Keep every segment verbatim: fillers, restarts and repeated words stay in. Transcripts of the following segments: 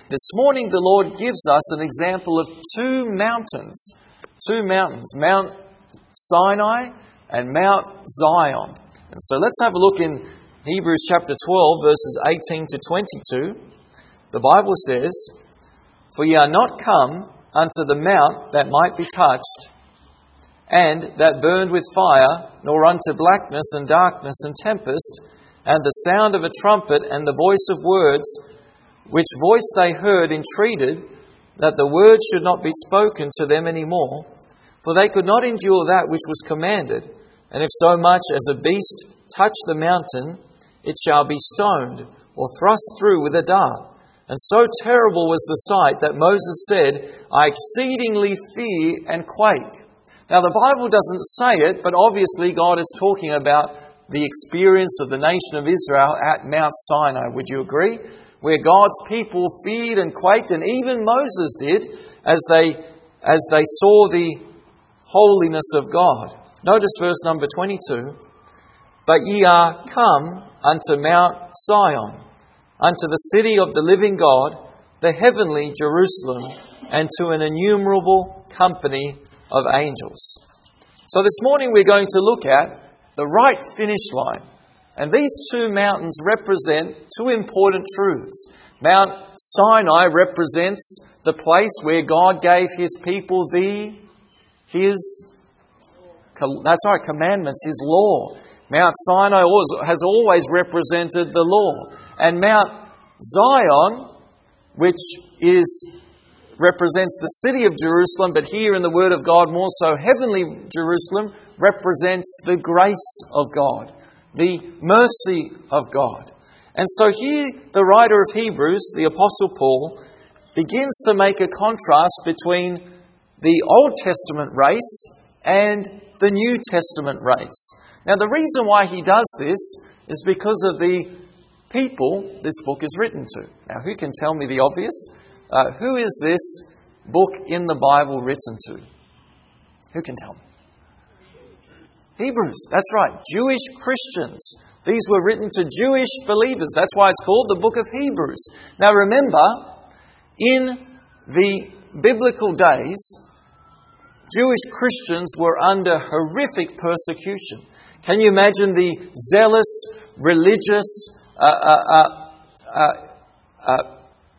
This morning the Lord gives us an example of two mountains. Two mountains, Mount Sinai and Mount Zion. And so let's have a look in Hebrews chapter twelve, verses eighteen to twenty-two. The Bible says, "For ye are not come unto the mount that might be touched, and that burned with fire, nor unto blackness and darkness and tempest, and the sound of a trumpet and the voice of words, which voice they heard entreated that the word should not be spoken to them any more. For they could not endure that which was commanded. And if so much as a beast touch the mountain, it shall be stoned, or thrust through with a dart. And so terrible was the sight that Moses said, I exceedingly fear and quake." Now the Bible doesn't say it, but obviously God is talking about the experience of the nation of Israel at Mount Sinai. Would you agree? Where God's people feared and quaked, and even Moses did, as they as they saw the holiness of God. Notice verse number twenty-two. "But ye are come unto Mount Zion, unto the city of the living God, the heavenly Jerusalem, and to an innumerable company of angels." So this morning we're going to look at the right finish line. And these two mountains represent two important truths. Mount Sinai represents the place where God gave His people the, His, that's right, commandments, His law. Mount Sinai has always represented the law. And Mount Zion, which is represents the city of Jerusalem, but here in the Word of God more so heavenly Jerusalem, represents the grace of God, the mercy of God. And so here the writer of Hebrews, the Apostle Paul, begins to make a contrast between the Old Testament race and the New Testament race. Now the reason why he does this is because of the people this book is written to. Now who can tell me the obvious? Uh, who is this book in the Bible written to? Who can tell me? Hebrews, that's right, Jewish Christians. These were written to Jewish believers. That's why it's called the book of Hebrews. Now remember, in the biblical days, Jewish Christians were under horrific persecution. Can you imagine the zealous, religious, uh, uh, uh, uh, uh,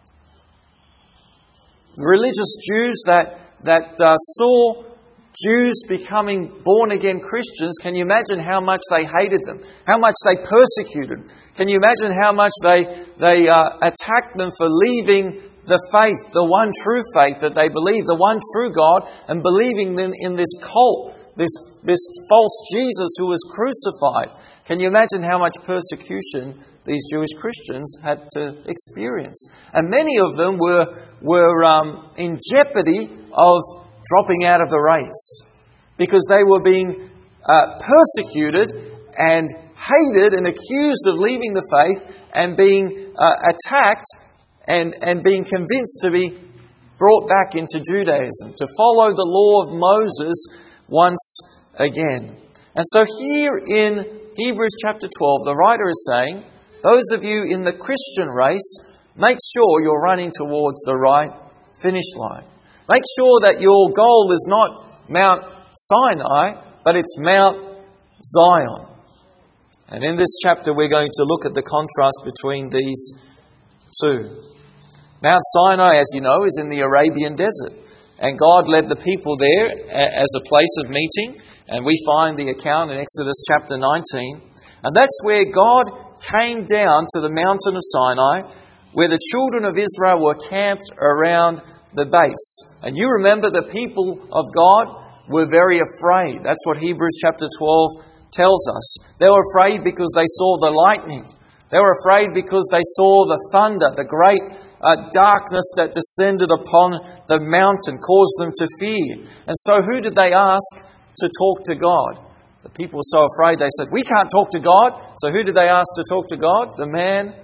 religious Jews that that uh, saw Jews becoming born-again Christians? Can you imagine how much they hated them? How much they persecuted? Can you imagine how much they they uh, attacked them for leaving the faith, the one true faith that they believe, the one true God, and believing in, in this cult, this this false Jesus who was crucified? Can you imagine how much persecution these Jewish Christians had to experience? And many of them were were um, in jeopardy of dropping out of the race because they were being uh, persecuted and hated and accused of leaving the faith and being uh, attacked and, and being convinced to be brought back into Judaism, to follow the law of Moses once again. And so here in Hebrews chapter twelve, the writer is saying, those of you in the Christian race, make sure you're running towards the right finish line. Make sure that your goal is not Mount Sinai, but it's Mount Zion. And in this chapter, we're going to look at the contrast between these two. Mount Sinai, as you know, is in the Arabian desert. And God led the people there as a place of meeting. And we find the account in Exodus chapter nineteen. And that's where God came down to the mountain of Sinai, where the children of Israel were camped around the base. And you remember the people of God were very afraid. That's what Hebrews chapter twelve tells us. They were afraid because they saw the lightning. They were afraid because they saw the thunder, the great uh, darkness that descended upon the mountain, caused them to fear. And so who did they ask to talk to God? The people were so afraid they said, we can't talk to God. So who did they ask to talk to God? The man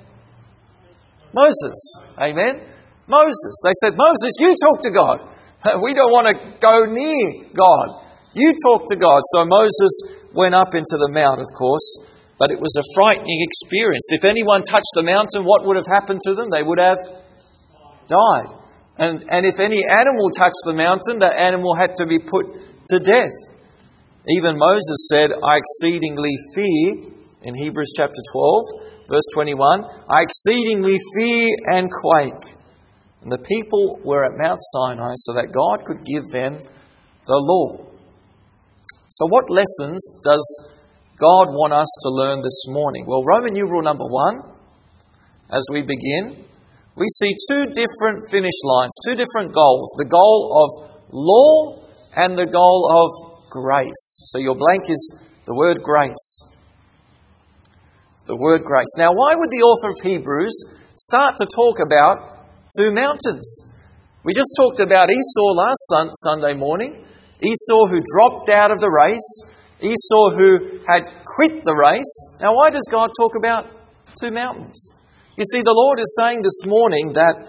Moses. Amen? Moses. They said, Moses, you talk to God. We don't want to go near God. You talk to God. So Moses went up into the mount, of course, but it was a frightening experience. If anyone touched the mountain, what would have happened to them? They would have died. And, and if any animal touched the mountain, that animal had to be put to death. Even Moses said, I exceedingly fear, in Hebrews chapter twelve, verse twenty-one, I exceedingly fear and quake. And the people were at Mount Sinai so that God could give them the law. So what lessons does God want us to learn this morning? Well, Roman numeral number one, as we begin, we see two different finish lines, two different goals. The goal of law and the goal of grace. So your blank is the word grace. The word grace. Now, why would the author of Hebrews start to talk about two mountains? We just talked about Esau last sun- Sunday morning. Esau who dropped out of the race. Esau who had quit the race. Now, why does God talk about two mountains? You see, the Lord is saying this morning that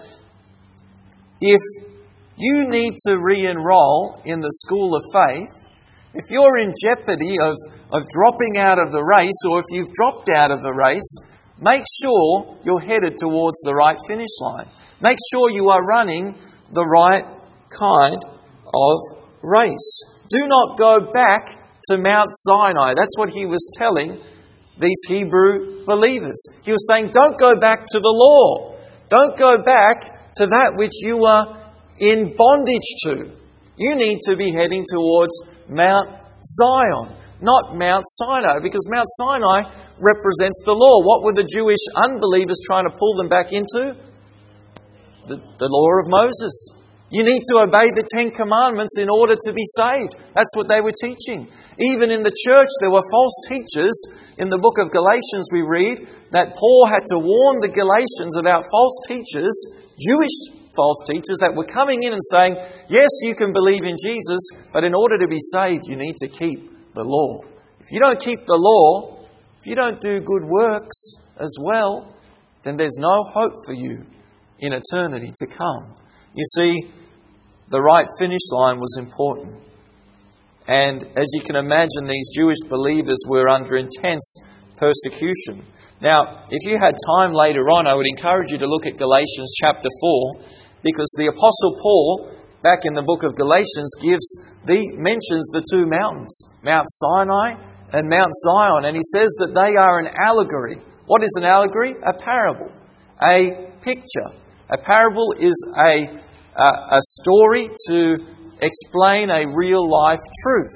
if you need to re-enroll in the school of faith, if you're in jeopardy of, of dropping out of the race, or if you've dropped out of the race, make sure you're headed towards the right finish line. Make sure you are running the right kind of race. Do not go back to Mount Sinai. That's what he was telling these Hebrew believers. He was saying, don't go back to the law. Don't go back to that which you are in bondage to. You need to be heading towards Mount Zion, not Mount Sinai, because Mount Sinai represents the law. What were the Jewish unbelievers trying to pull them back into? The, the law of Moses. You need to obey the Ten Commandments in order to be saved. That's what they were teaching. Even in the church, there were false teachers. In the book of Galatians, we read that Paul had to warn the Galatians about false teachers, Jewish false teachers, that were coming in and saying, yes, you can believe in Jesus, but in order to be saved, you need to keep the law. If you don't keep the law, if you don't do good works as well, then there's no hope for you in eternity to come. You see, the right finish line was important. And as you can imagine, these Jewish believers were under intense persecution. Now, if you had time later on, I would encourage you to look at Galatians chapter four, because the Apostle Paul, back in the book of Galatians, gives the mentions the two mountains, Mount Sinai and Mount Zion, and he says that they are an allegory. What is an allegory? A parable, a picture. A parable is a Uh, a story to explain a real-life truth.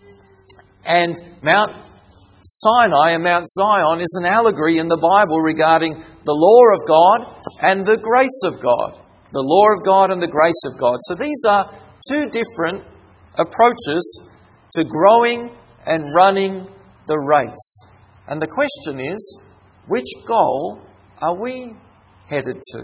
And Mount Sinai and Mount Zion is an allegory in the Bible regarding the law of God and the grace of God. The law of God and the grace of God. So these are two different approaches to growing and running the race. And the question is, which goal are we headed to?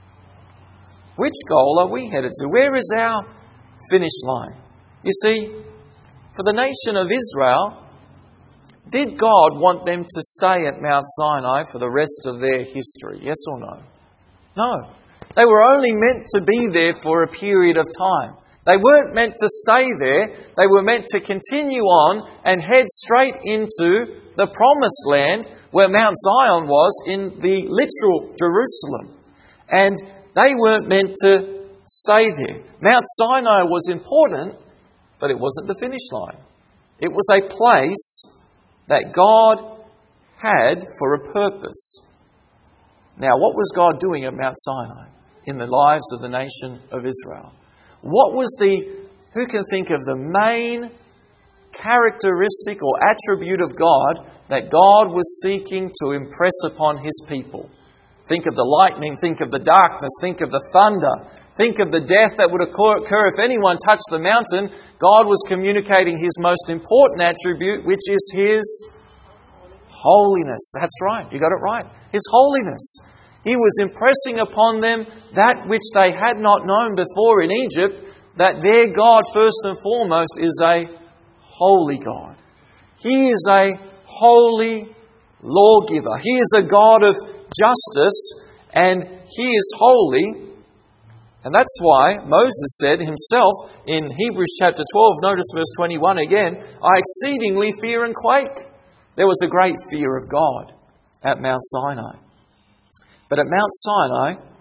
Which goal are we headed to? Where is our finish line? You see, for the nation of Israel, did God want them to stay at Mount Sinai for the rest of their history? Yes or no? No. They were only meant to be there for a period of time. They weren't meant to stay there. They were meant to continue on and head straight into the promised land where Mount Zion was in the literal Jerusalem. And they weren't meant to stay there. Mount Sinai was important, but it wasn't the finish line. It was a place that God had for a purpose. Now, what was God doing at Mount Sinai in the lives of the nation of Israel? What was the, who can think of the main characteristic or attribute of God that God was seeking to impress upon His people? Think of the lightning, think of the darkness, think of the thunder, think of the death that would occur if anyone touched the mountain. God was communicating His most important attribute, which is His holiness. That's right, you got it right. His holiness. He was impressing upon them that which they had not known before in Egypt, that their God, first and foremost, is a holy God. He is a holy lawgiver. He is a God of justice, and He is holy. And that's why Moses said himself in Hebrews chapter twelve, notice verse twenty-one again, I exceedingly fear and quake. There was a great fear of God at Mount Sinai. But at Mount Sinai,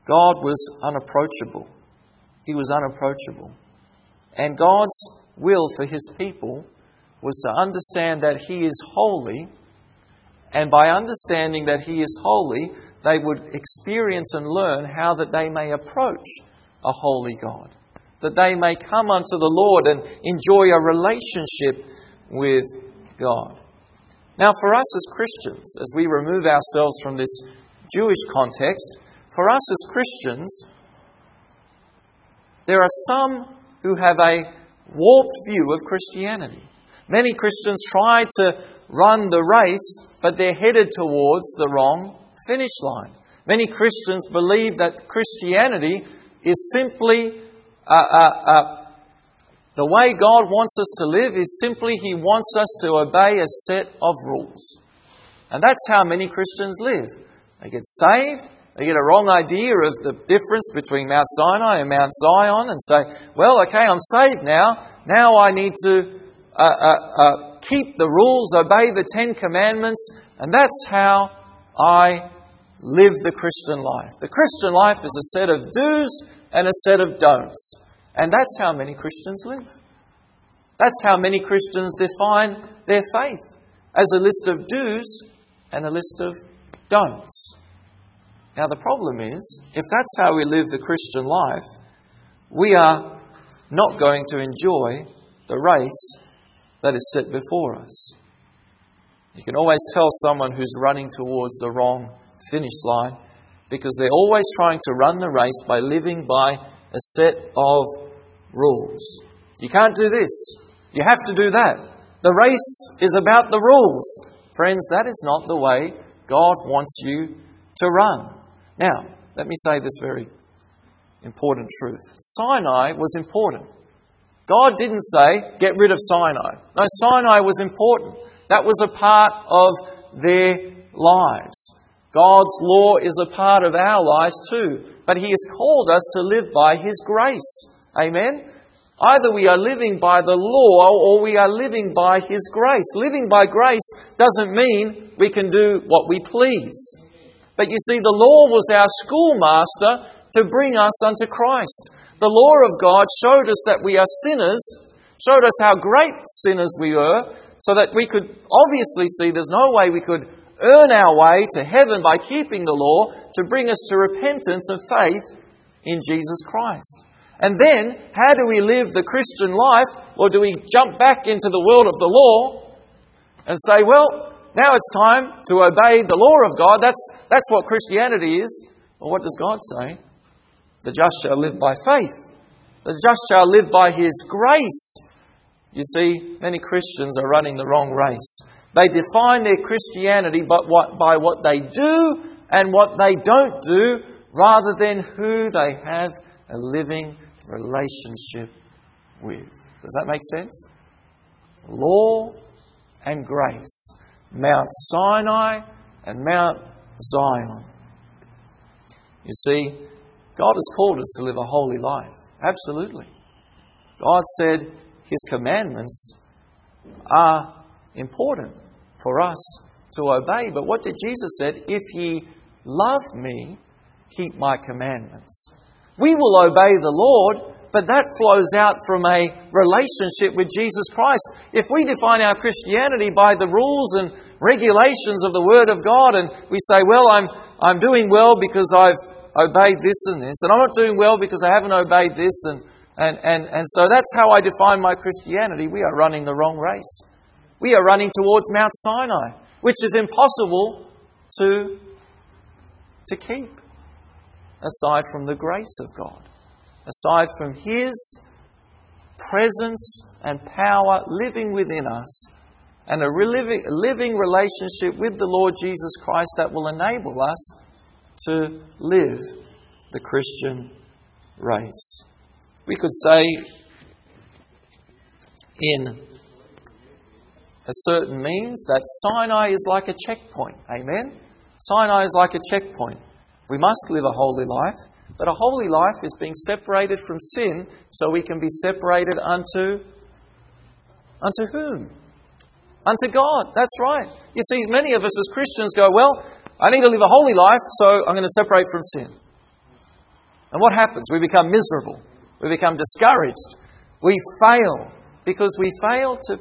God was unapproachable. He was unapproachable. And God's will for His people was to understand that He is holy, and by understanding that He is holy, they would experience and learn how that they may approach a holy God, that they may come unto the Lord and enjoy a relationship with God. Now, for us as Christians, as we remove ourselves from this Jewish context, for us as Christians, there are some who have a warped view of Christianity. Many Christians try to run the race, but they're headed towards the wrong finish line. Many Christians believe that Christianity is simply uh, uh, uh, the way God wants us to live is simply He wants us to obey a set of rules. And that's how many Christians live. They get saved, they get a wrong idea of the difference between Mount Sinai and Mount Zion and say, well, okay, I'm saved now. Now I need to uh, uh, uh, keep the rules, obey the Ten Commandments, and that's how I live the Christian life. The Christian life is a set of do's and a set of don'ts. And that's how many Christians live. That's how many Christians define their faith, as a list of do's and a list of don'ts. Now the problem is, if that's how we live the Christian life, we are not going to enjoy the race that is set before us. You can always tell someone who's running towards the wrong finish line because they're always trying to run the race by living by a set of rules. You can't do this. You have to do that. The race is about the rules. Friends, that is not the way God wants you to run. Now, let me say this very important truth. Sinai was important. God didn't say, get rid of Sinai. No, Sinai was important. That was a part of their lives. God's law is a part of our lives too. But He has called us to live by His grace. Amen? Either we are living by the law or we are living by His grace. Living by grace doesn't mean we can do what we please. But you see, the law was our schoolmaster to bring us unto Christ. The law of God showed us that we are sinners, showed us how great sinners we were, so that we could obviously see there's no way we could earn our way to heaven by keeping the law, to bring us to repentance and faith in Jesus Christ. And then, how do we live the Christian life? Or do we jump back into the world of the law and say, well, now it's time to obey the law of God. That's, that's what Christianity is. Well, what does God say? The just shall live by faith. The just shall live by His grace. You see, many Christians are running the wrong race. They define their Christianity by what, by what they do and what they don't do, rather than who they have a living relationship with. Does that make sense? Law and grace. Mount Sinai and Mount Zion. You see, God has called us to live a holy life. Absolutely. God said His commandments are important for us to obey. But what did Jesus say? If ye love me, keep my commandments. We will obey the Lord, but that flows out from a relationship with Jesus Christ. If we define our Christianity by the rules and regulations of the Word of God, and we say, well, I'm I'm doing well because I've obeyed this and this, and I'm not doing well because I haven't obeyed this, and, and, and, and so that's how I define my Christianity, we are running the wrong race. We are running towards Mount Sinai, which is impossible to, to keep, aside from the grace of God, aside from His presence and power living within us, and a living, living relationship with the Lord Jesus Christ that will enable us to live the Christian race. We could say, in a certain means, that Sinai is like a checkpoint. Amen? Sinai is like a checkpoint. We must live a holy life, but a holy life is being separated from sin so we can be separated unto, unto whom? Unto God. That's right. You see, many of us as Christians go, well, I need to live a holy life, so I'm going to separate from sin. And what happens? We become miserable. We become discouraged. We fail because we fail to,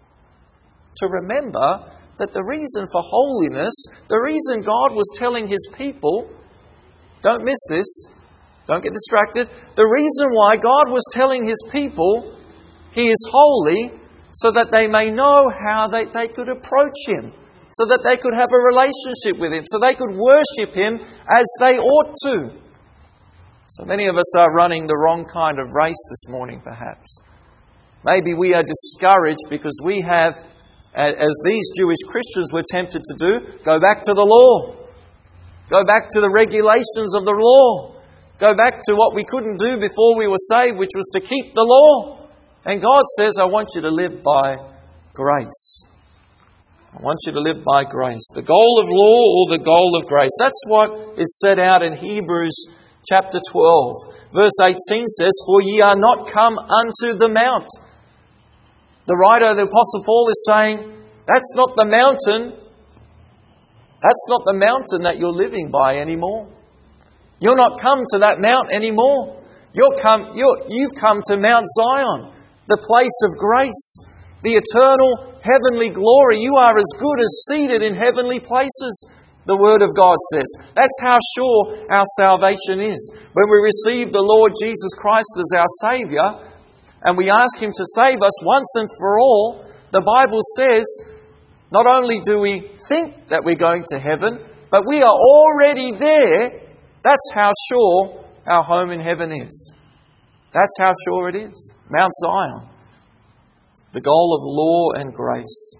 to remember that the reason for holiness, the reason God was telling His people, don't miss this, don't get distracted, the reason why God was telling His people He is holy, so that they may know how they, they could approach Him, so that they could have a relationship with Him, so they could worship Him as they ought to. So many of us are running the wrong kind of race this morning, perhaps. Maybe we are discouraged because we have, as these Jewish Christians were tempted to do, go back to the law. Go back to the regulations of the law. Go back to what we couldn't do before we were saved, which was to keep the law. And God says, I want you to live by grace. I want you to live by grace. The goal of law or the goal of grace. That's what is set out in Hebrews chapter twelve. Verse eighteen says, For ye are not come unto the mount. The writer, the Apostle Paul, is saying, that's not the mountain. That's not the mountain that you're living by anymore. You're not come to that mount anymore. You're come, you're, you've come to Mount Zion, the place of grace, the eternal heavenly glory. You are as good as seated in heavenly places, the Word of God says. That's how sure our salvation is. When we receive the Lord Jesus Christ as our Saviour, and we ask Him to save us once and for all, the Bible says, not only do we think that we're going to heaven, but we are already there. That's how sure our home in heaven is. That's how sure it is. Mount Zion. The goal of law and grace.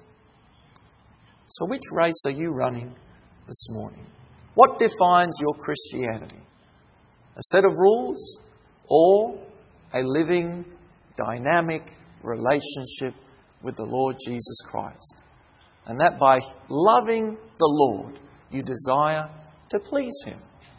So which race are you running this morning? What defines your Christianity? A set of rules or a living, dynamic relationship with the Lord Jesus Christ? And that by loving the Lord, you desire to please Him.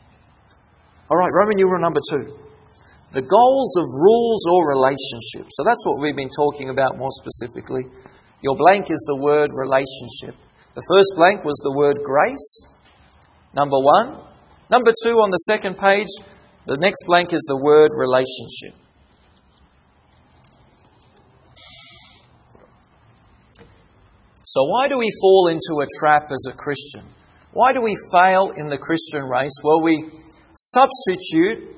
All right, Roman numeral number two. The goals of rules or relationships. So that's what we've been talking about more specifically. Your blank is the word relationship. The first blank was the word grace. Number one. Number two on the second page, the next blank is the word relationship. So why do we fall into a trap as a Christian? Why do we fail in the Christian race? Well, we substitute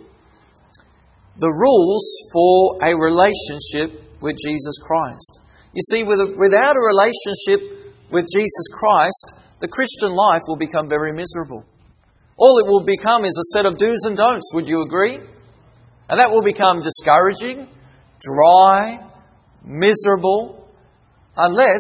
the rules for a relationship with Jesus Christ. You see, with a, without a relationship with Jesus Christ, the Christian life will become very miserable. All it will become is a set of do's and don'ts. Would you agree? And that will become discouraging, dry, miserable, unless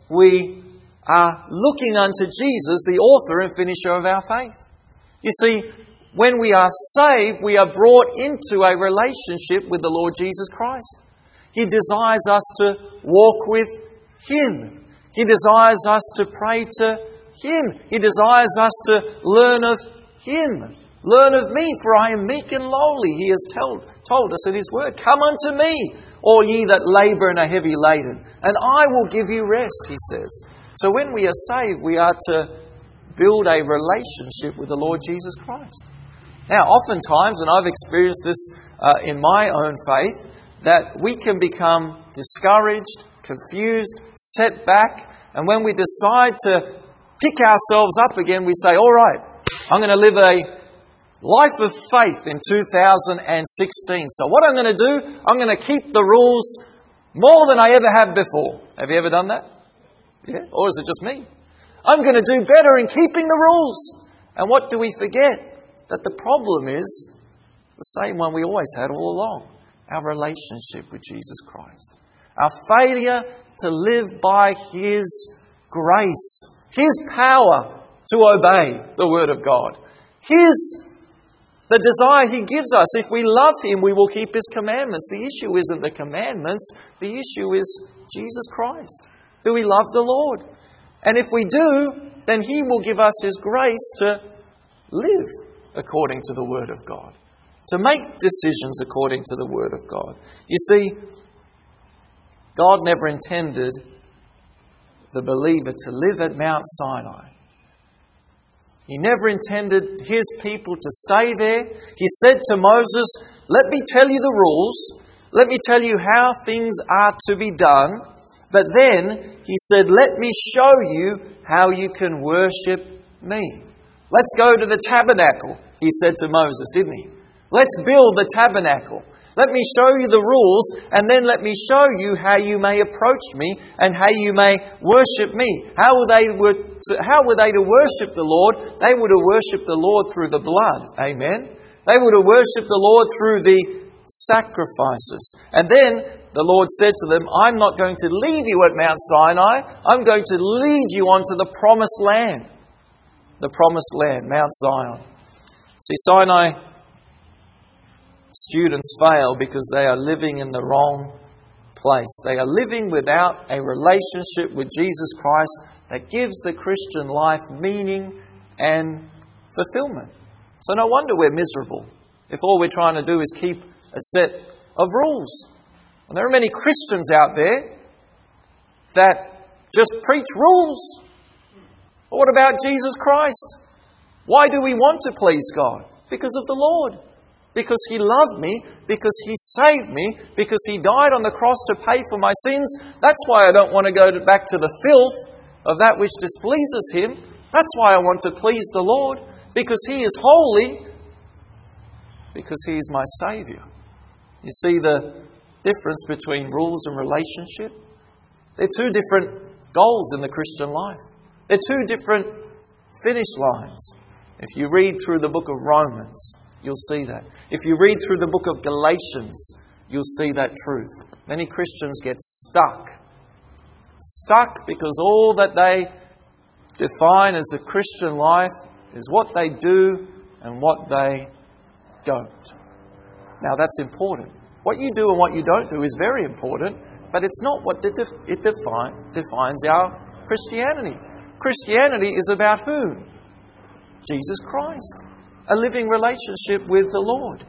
we are looking unto Jesus, the author and finisher of our faith. You see, when we are saved, we are brought into a relationship with the Lord Jesus Christ. He desires us to walk with Him. He desires us to pray to Him. He desires us to learn of Him. Learn of me, for I am meek and lowly. He has told, told us in His Word, Come unto me, all ye that labour and are heavy laden, and I will give you rest, He says. So when we are saved, we are to build a relationship with the Lord Jesus Christ. Now, oftentimes, and I've experienced this uh, in my own faith, that we can become discouraged, confused, set back, and when we decide to pick ourselves up again, we say, all right, I'm going to live a life of faith in two thousand sixteen. So what I'm going to do, I'm going to keep the rules more than I ever have before. Have you ever done that? Yeah? Or is it just me? I'm going to do better in keeping the rules. And what do we forget? That the problem is the same one we always had all along. Our relationship with Jesus Christ. Our failure to live by His grace. His power to obey the Word of God. His The desire He gives us. If we love Him, we will keep His commandments. The issue isn't the commandments. The issue is Jesus Christ. Do we love the Lord? And if we do, then He will give us His grace to live according to the Word of God. To make decisions according to the Word of God. You see, God never intended the believer to live at Mount Sinai. He never intended His people to stay there. He said to Moses, let me tell you the rules. Let me tell you how things are to be done. But then He said, let me show you how you can worship me. Let's go to the tabernacle, He said to Moses, didn't He? Let's build the tabernacle. Let me show you the rules, and then let me show you how you may approach me and how you may worship me. How were they, were to, how were they to worship the Lord? They would have worshipped the Lord through the blood. Amen? They would have worshipped the Lord through the sacrifices. And then the Lord said to them, I'm not going to leave you at Mount Sinai. I'm going to lead you onto the promised land. The promised land, Mount Zion. See, Sinai students fail because they are living in the wrong place. They are living without a relationship with Jesus Christ that gives the Christian life meaning and fulfillment. So no wonder we're miserable if all we're trying to do is keep a set of rules. And there are many Christians out there that just preach rules. But what about Jesus Christ? Why do we want to please God? Because of the Lord. Because He loved me, because He saved me, because He died on the cross to pay for my sins. That's why I don't want to go to, back to the filth of that which displeases Him. That's why I want to please the Lord, because He is holy, because He is my Saviour. You see the difference between rules and relationship? They're two different goals in the Christian life. They're two different finish lines. If you read through the book of Romans, you'll see that. If you read through the book of Galatians, you'll see that truth. Many Christians get stuck. Stuck because all that they define as a Christian life is what they do and what they don't. Now that's important. What you do and what you don't do is very important, but it's not what it define, defines our Christianity. Christianity is about whom? Jesus Christ. A living relationship with the Lord.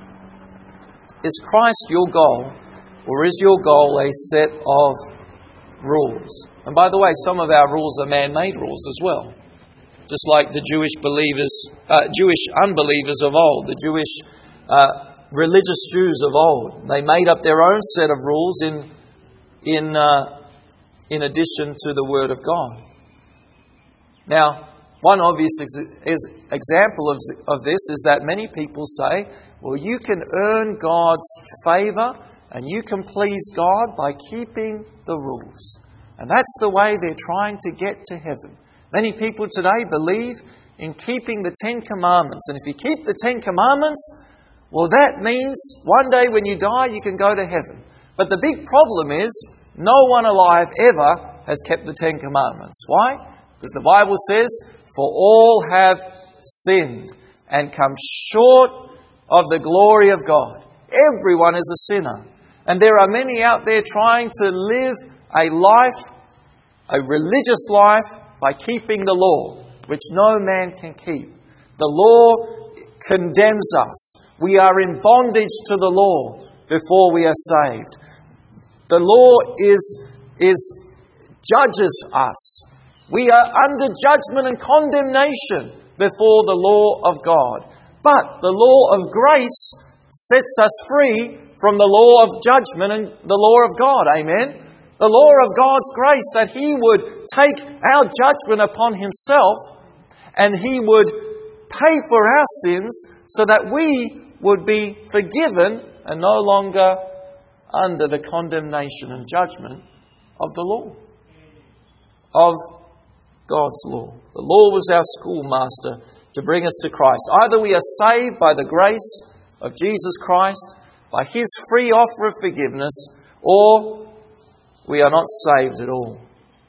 Is Christ your goal, or is your goal a set of rules? And by the way, some of our rules are man-made rules as well. Just like the Jewish believers, uh, Jewish unbelievers of old, the Jewish uh, religious Jews of old. They made up their own set of rules in in uh, in addition to the Word of God. Now, one obvious ex- is example of, of this is that many people say, well, you can earn God's favour and you can please God by keeping the rules. And that's the way they're trying to get to heaven. Many people today believe in keeping the Ten Commandments. And if you keep the Ten Commandments, well, that means one day when you die, you can go to heaven. But the big problem is, no one alive ever has kept the Ten Commandments. Why? Because the Bible says, for all have sinned and come short of the glory of God. Everyone is a sinner. And there are many out there trying to live a life, a religious life, by keeping the law, which no man can keep. The law condemns us. We are in bondage to the law before we are saved. The law is, is judges us. We are under judgment and condemnation before the law of God. But the law of grace sets us free from the law of judgment and the law of God. Amen? The law of God's grace, that He would take our judgment upon Himself and He would pay for our sins so that we would be forgiven and no longer under the condemnation and judgment of the law, of God's law. The law was our schoolmaster to bring us to Christ. Either we are saved by the grace of Jesus Christ, by His free offer of forgiveness, or we are not saved at all.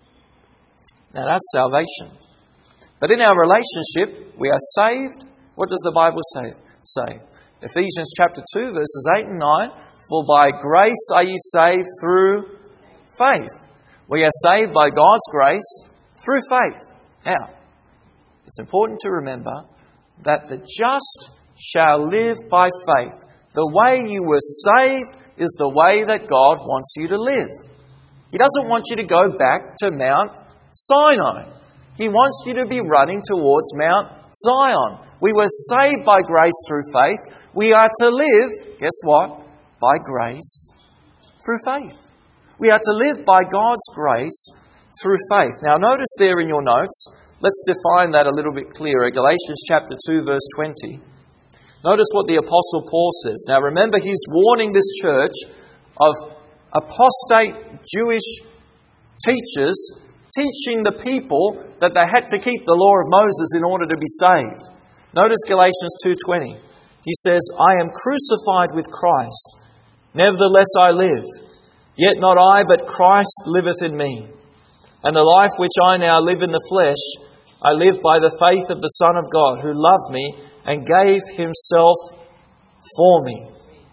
Now that's salvation. But in our relationship, we are saved. What does the Bible say? Say? Ephesians chapter two, verses eight and nine. For by grace are ye saved through faith. We are saved by God's grace through faith. Now, it's important to remember that the just shall live by faith. The way you were saved is the way that God wants you to live. He doesn't want you to go back to Mount Sinai. He wants you to be running towards Mount Zion. We were saved by grace through faith. We are to live, guess what? By grace through faith. We are to live by God's grace through faith. Now notice there in your notes, let's define that a little bit clearer. Galatians chapter two verse twenty. Notice what the Apostle Paul says. Now remember, he's warning this church of apostate Jewish teachers teaching the people that they had to keep the law of Moses in order to be saved. Notice Galatians two twenty. He says, I am crucified with Christ. Nevertheless I live. Yet not I, but Christ liveth in me. And the life which I now live in the flesh, I live by the faith of the Son of God, who loved me and gave himself for me.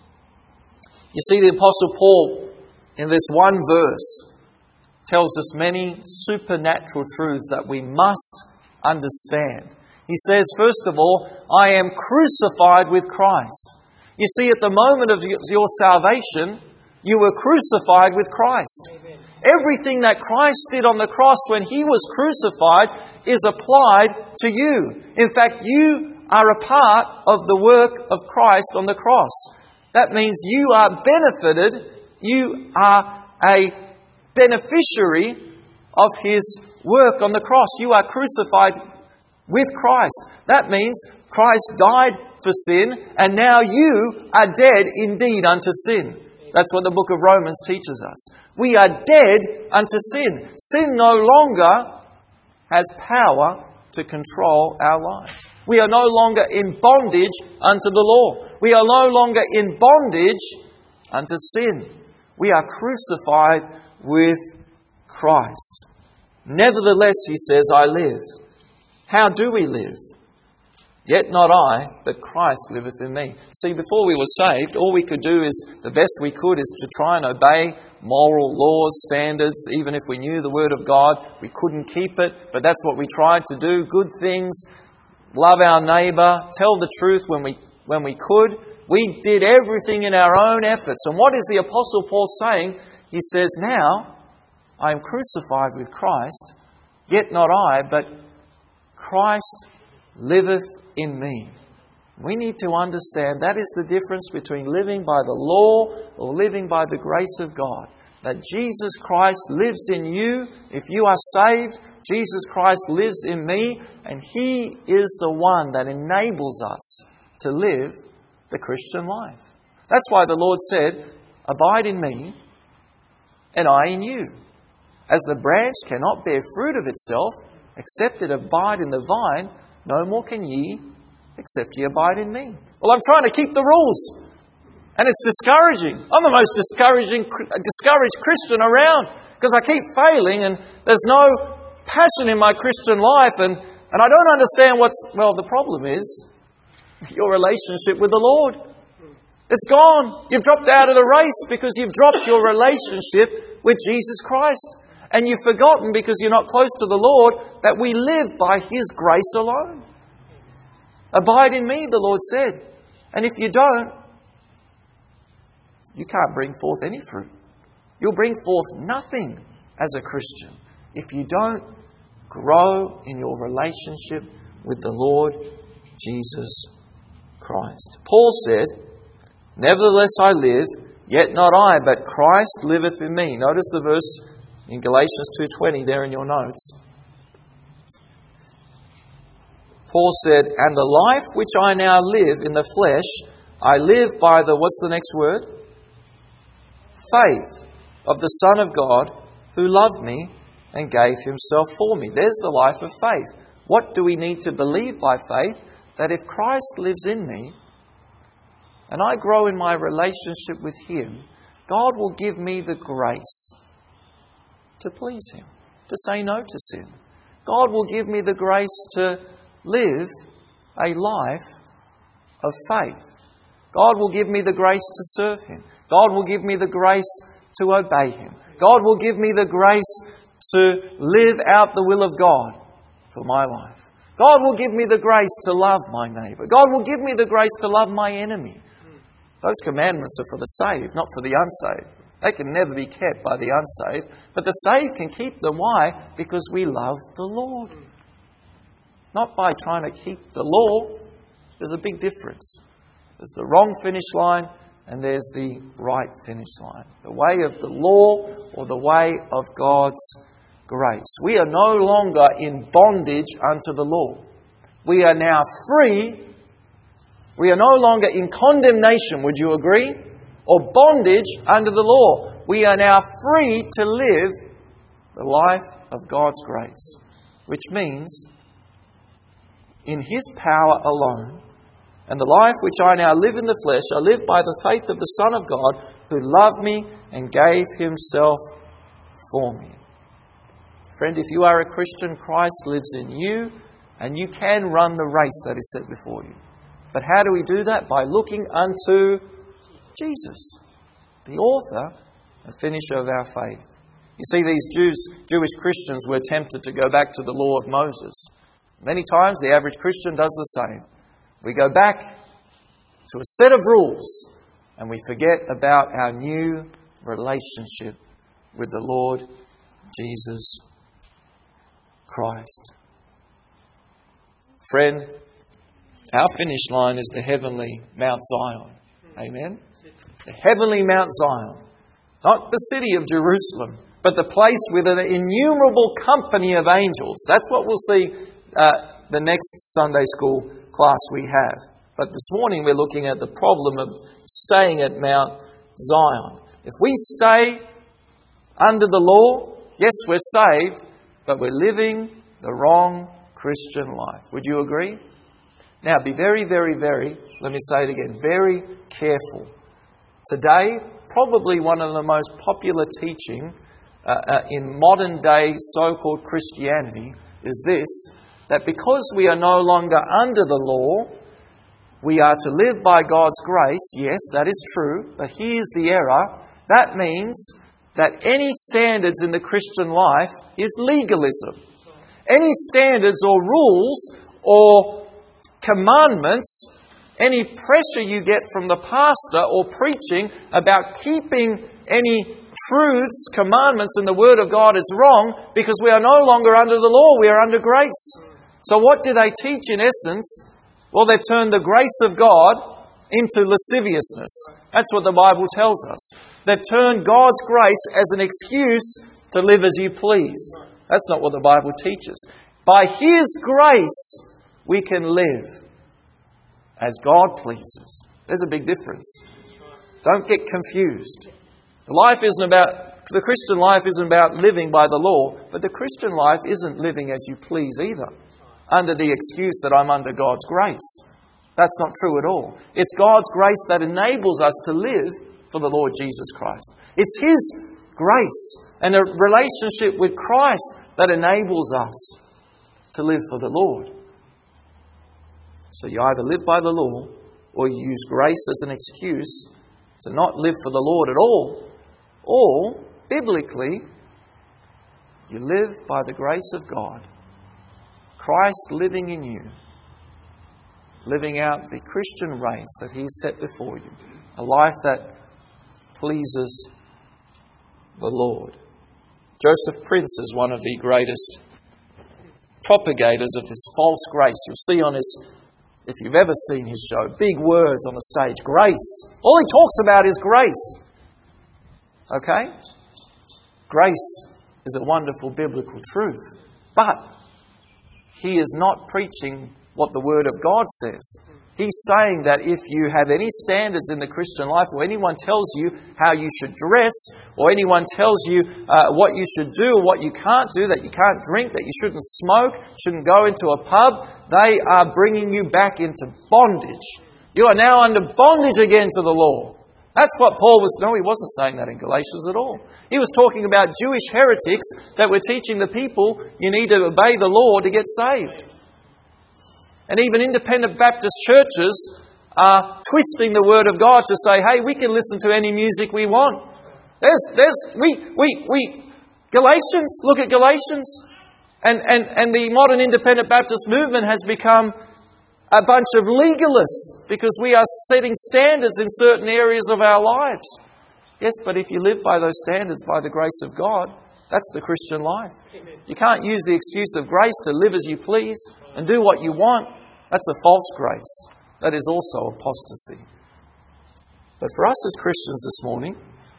You see, the Apostle Paul, in this one verse, tells us many supernatural truths that we must understand. He says, first of all, I am crucified with Christ. You see, at the moment of your salvation, you were crucified with Christ. Amen. Everything that Christ did on the cross when He was crucified is applied to you. In fact, you are a part of the work of Christ on the cross. That means you are benefited, you are a beneficiary of His work on the cross. You are crucified with Christ. That means Christ died for sin, and now you are dead indeed unto sin. That's what the book of Romans teaches us. We are dead unto sin. Sin no longer has power to control our lives. We are no longer in bondage unto the law. We are no longer in bondage unto sin. We are crucified with Christ. Nevertheless, he says, I live. How do we live? Yet not I, but Christ liveth in me. See, before we were saved, all we could do is, the best we could, is to try and obey moral laws, standards. Even if we knew the Word of God, we couldn't keep it. But that's what we tried to do. Good things, love our neighbour, tell the truth when we when we could. We did everything in our own efforts. And what is the Apostle Paul saying? He says, now I am crucified with Christ, yet not I, but Christ liveth in me. We need to understand that is the difference between living by the law or living by the grace of God. That Jesus Christ lives in you. If you are saved, Jesus Christ lives in me, and He is the one that enables us to live the Christian life. That's why the Lord said, abide in me and I in you. As the branch cannot bear fruit of itself, except it abide in the vine, no more can ye, except ye abide in me. Well, I'm trying to keep the rules, and it's discouraging. I'm the most discouraging, discouraged Christian around, because I keep failing, and there's no passion in my Christian life, and, and I don't understand what's... Well, the problem is your relationship with the Lord. It's gone. You've dropped out of the race because you've dropped your relationship with Jesus Christ. And you've forgotten, because you're not close to the Lord, that we live by His grace alone. Abide in me, the Lord said. And if you don't, you can't bring forth any fruit. You'll bring forth nothing as a Christian if you don't grow in your relationship with the Lord Jesus Christ. Paul said, nevertheless I live, yet not I, but Christ liveth in me. Notice the verse in Galatians two twenty there in your notes. Paul said, and the life which I now live in the flesh, I live by the, what's the next word? Faith of the Son of God, who loved me and gave Himself for me. There's the life of faith. What do we need to believe by faith? That if Christ lives in me, and I grow in my relationship with Him, God will give me the grace to please Him, to say no to sin. God will give me the grace to live a life of faith. God will give me the grace to serve Him. God will give me the grace to obey Him. God will give me the grace to live out the will of God for my life. God will give me the grace to love my neighbour. God will give me the grace to love my enemy. Those commandments are for the saved, not for the unsaved. They can never be kept by the unsaved. But the saved can keep them. Why? Because we love the Lord. not by trying to keep the law. There's a big difference. There's the wrong finish line and there's the right finish line. The way of the law or the way of God's grace. We are no longer in bondage unto the law. We are now free. We are no longer in condemnation, would you agree? Or bondage under the law. We are now free to live the life of God's grace. Which means, in His power alone, and the life which I now live in the flesh, I live by the faith of the Son of God, who loved me and gave Himself for me. Friend, if you are a Christian, Christ lives in you, and you can run the race that is set before you. But how do we do that? By looking unto Jesus, the author and finisher of our faith. You see, these Jews, Jewish Christians were tempted to go back to the law of Moses. Many times the average Christian does the same. We go back to a set of rules and we forget about our new relationship with the Lord Jesus Christ. Friend, our finish line is the heavenly Mount Zion. Amen? The heavenly Mount Zion. Not the city of Jerusalem, but the place with an innumerable company of angels. That's what we'll see uh, the next Sunday school class we have. But this morning we're looking at the problem of staying at Mount Zion. If we stay under the law, yes, we're saved, but we're living the wrong Christian life. Would you agree? Now, be very, very, very, let me say it again, very careful. Today, probably one of the most popular teaching uh, uh, in modern day so-called Christianity is this, that because we are no longer under the law, we are to live by God's grace. Yes, that is true, but here's the error. That means that any standards in the Christian life is legalism. Any standards or rules or commandments, any pressure you get from the pastor or preaching about keeping any truths, commandments in the Word of God is wrong because we are no longer under the law, we are under grace. So what do they teach in essence? Well, they've turned the grace of God into lasciviousness. That's what the Bible tells us. They've turned God's grace as an excuse to live as you please. That's not what the Bible teaches. By His grace, we can live as God pleases. There's a big difference. Don't get confused. The life isn't about, the Christian life isn't about living by the law, but the Christian life isn't living as you please either, under the excuse that I'm under God's grace. That's not true at all. It's God's grace that enables us to live for the Lord Jesus Christ. It's His grace and a relationship with Christ that enables us to live for the Lord. So you either live by the law or you use grace as an excuse to not live for the Lord at all. Or, biblically, you live by the grace of God. Christ living in you. Living out the Christian race that He's set before you. A life that pleases the Lord. Joseph Prince is one of the greatest propagators of this false grace. You'll see on his, if you've ever seen his show, big words on the stage. Grace. All he talks about is grace. Okay? Grace is a wonderful biblical truth. But he is not preaching what the Word of God says. He's saying that if you have any standards in the Christian life, or anyone tells you how you should dress, or anyone tells you uh, what you should do or what you can't do, that you can't drink, that you shouldn't smoke, shouldn't go into a pub, they are bringing you back into bondage. You are now under bondage again to the law. That's what Paul was... No, he wasn't saying that in Galatians at all. He was talking about Jewish heretics that were teaching the people you need to obey the law to get saved. And even independent Baptist churches are twisting the Word of God to say, hey, we can listen to any music we want. There's, there's, we, we, we, Galatians, look at Galatians. And, and, and the modern independent Baptist movement has become a bunch of legalists because we are setting standards in certain areas of our lives. Yes, but if you live by those standards, by the grace of God, That's the Christian life. You can't use the excuse of grace to live as you please and do what you want. That's a false grace. That is also apostasy. But for us as Christians this morning,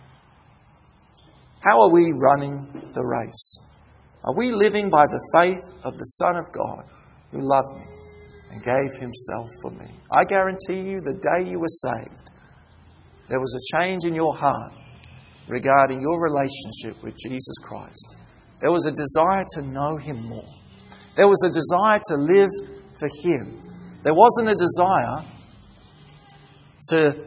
how are we running the race? Are we living by the faith of the Son of God who loved me and gave himself for me? I guarantee you, the day you were saved, there was a change in your heart regarding your relationship with Jesus Christ. There was a desire to know him more. There was a desire to live for him. There wasn't a desire to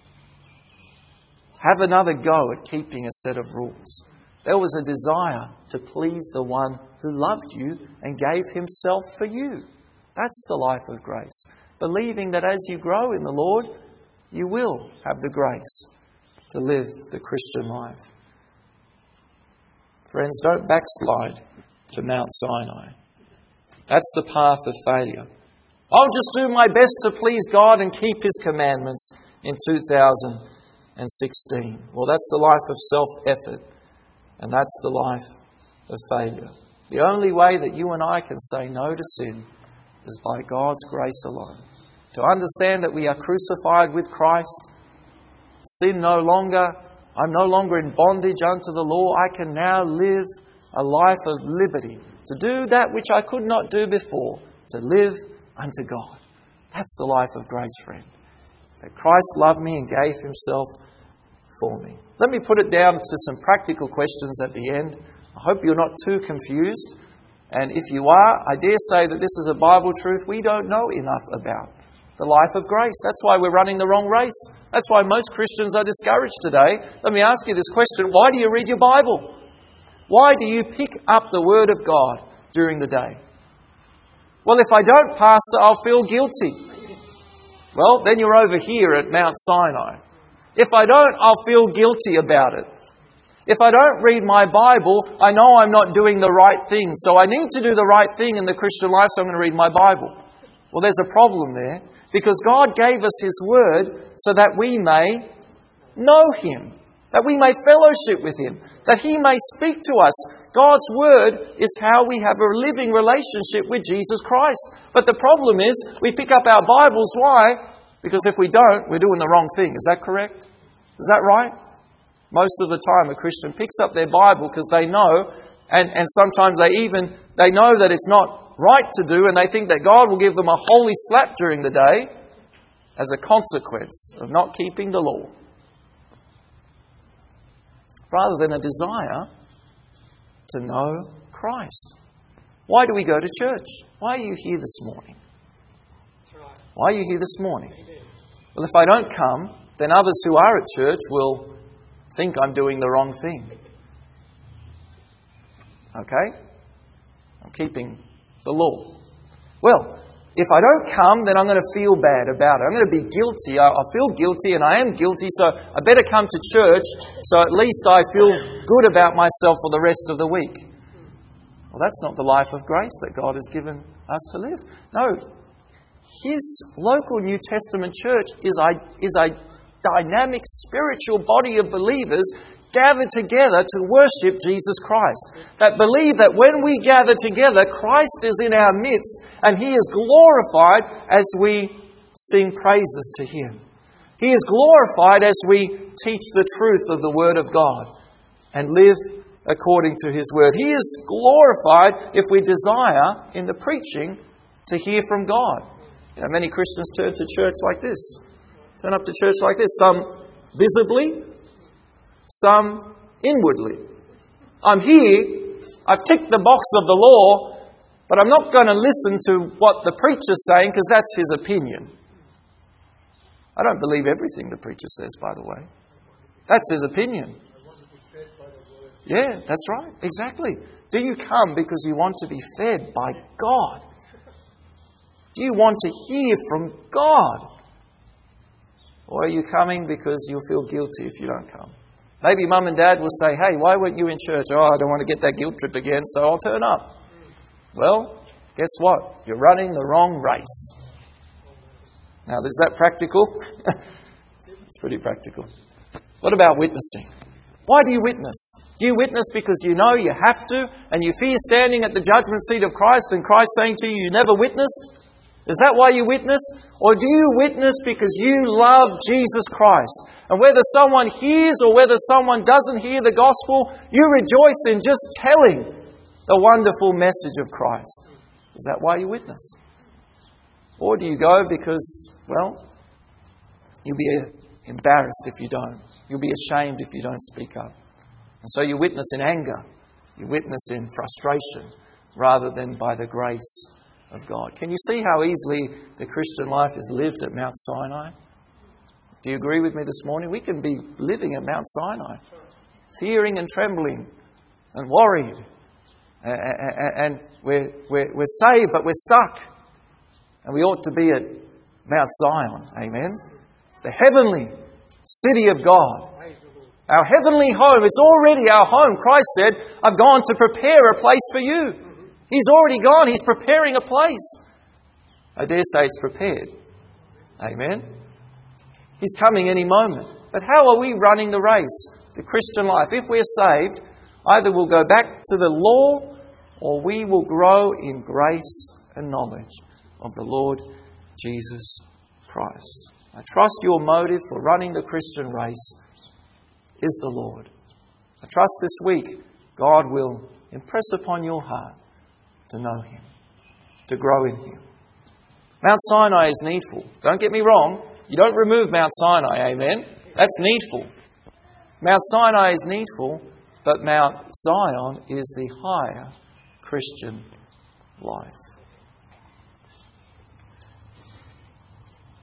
have another go at keeping a set of rules. There was a desire to please the one who loved you and gave himself for you. That's the life of grace. Believing that as you grow in the Lord, you will have the grace to live the Christian life. Friends, don't backslide to Mount Sinai. That's the path of failure. I'll just do my best to please God and keep his commandments in two thousand sixteen. Well, that's the life of self-effort, and that's the life of failure. The only way that you and I can say no to sin is by God's grace alone. To understand that we are crucified with Christ, sin no longer, I'm no longer in bondage unto the law. I can now live a life of liberty, to do that which I could not do before, to live unto God. That's the life of grace, friend. That Christ loved me and gave himself for me. Let me put it down to some practical questions at the end. I hope you're not too confused. And if you are, I dare say that this is a Bible truth we don't know enough about. The life of grace. That's why we're running the wrong race. That's why most Christians are discouraged today. Let me ask you this question. Why do you read your Bible? Why do you pick up the Word of God during the day? Well, if I don't, Pastor, I'll feel guilty. Well, then you're over here at Mount Sinai. If I don't, I'll feel guilty about it. If I don't read my Bible, I know I'm not doing the right thing. So I need to do the right thing in the Christian life, so I'm going to read my Bible. Well, there's a problem there, because God gave us his Word so that we may know him, that we may fellowship with him, that he may speak to us. God's Word is how we have a living relationship with Jesus Christ. But the problem is, we pick up our Bibles. Why? Because if we don't, we're doing the wrong thing. Is that correct? Is that right? Most of the time a Christian picks up their Bible because they know, and, and sometimes they even, they know that it's not right to do, and they think that God will give them a holy slap during the day as a consequence of not keeping the law, rather than a desire to know Christ. Why do we go to church? Why are you here this morning? Why are you here this morning? Well, if I don't come, then others who are at church will think I'm doing the wrong thing. Okay? I'm keeping the law. Well, if I don't come, then I'm going to feel bad about it. I'm going to be guilty. I feel guilty, and I am guilty, so I better come to church so at least I feel good about myself for the rest of the week. Well, that's not the life of grace that God has given us to live. No. His local New Testament church is a, is a dynamic spiritual body of believers gathered together to worship Jesus Christ. That believe that when we gather together, Christ is in our midst and he is glorified as we sing praises to him. He is glorified as we teach the truth of the Word of God and live according to his Word. He is glorified if we desire in the preaching to hear from God. You know, many Christians turn to church like this. Turn up to church like this. Some visibly, some inwardly. I'm here, I've ticked the box of the law, but I'm not going to listen to what the preacher's saying because that's his opinion. I don't believe everything the preacher says, by the way. That's his opinion. Yeah, that's right. Exactly. Do you come because you want to be fed by God? Do you want to hear from God? Or are you coming because you'll feel guilty if you don't come? Maybe mum and dad will say, hey, why weren't you in church? Oh, I don't want to get that guilt trip again, so I'll turn up. Well, guess what? You're running the wrong race. Now, is that practical? It's pretty practical. What about witnessing? Why do you witness? Do you witness because you know you have to and you fear standing at the judgment seat of Christ and Christ saying to you, you never witnessed? Is that why you witness? Or do you witness because you love Jesus Christ? And whether someone hears or whether someone doesn't hear the gospel, you rejoice in just telling the wonderful message of Christ. Is that why you witness? Or do you go because, well, you'll be embarrassed if you don't. You'll be ashamed if you don't speak up. And so you witness in anger. You witness in frustration rather than by the grace of God. Can you see how easily the Christian life is lived at Mount Sinai? Do you agree with me this morning? We can be living at Mount Sinai, fearing and trembling and worried. And we're, we're, we're saved, but we're stuck. And we ought to be at Mount Zion. Amen? The heavenly city of God. Our heavenly home. It's already our home. Christ said, I've gone to prepare a place for you. He's already gone. He's preparing a place. I dare say it's prepared. Amen? He's coming any moment. But how are we running the race? The Christian life. If we're saved, either we'll go back to the law or we will grow in grace and knowledge of the Lord Jesus Christ. I trust your motive for running the Christian race is the Lord. I trust this week God will impress upon your heart to know Him, to grow in Him. Mount Sinai is needful. Don't get me wrong. You don't remove Mount Sinai, amen? That's needful. Mount Sinai is needful, but Mount Zion is the higher Christian life.